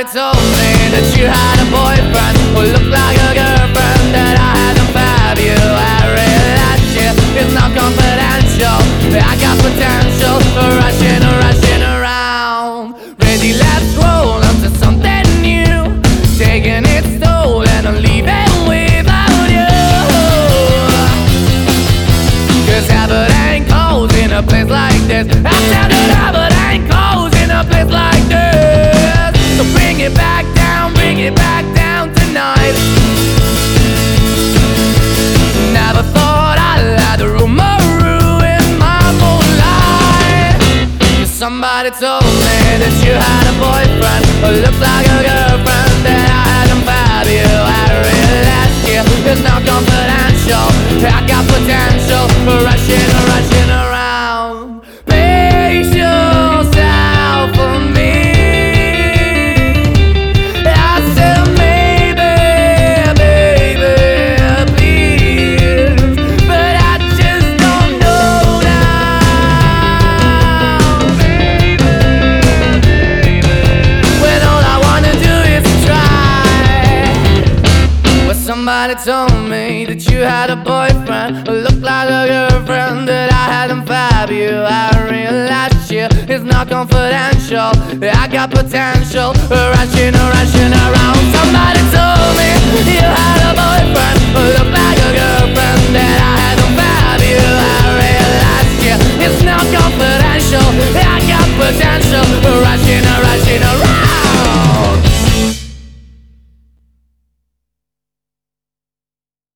Somebody told me that you had a boyfriend who looked like a girlfriend that I had to fab you. I realized shit is not confidential. I got potential for rushing around. Ready, let's roll onto something new, taking its toll and I'm leaving without you. Cause heaven ain't cold in a place like this. I said that heaven ain't cold in a place like this. So bring it back down tonight. Never thought I'd let the rumor ruin my whole life. Somebody told me that you had a boyfriend who looked like a girlfriend that I had to fab you. I realized you is not confidential. I got potential for rushing around. Pace yourself for me. Somebody told me that you had a boyfriend who looked like a girlfriend that I had to fab you. I realized you is not confidential. I got potential for rushing around. Somebody told me you had a boyfriend who looked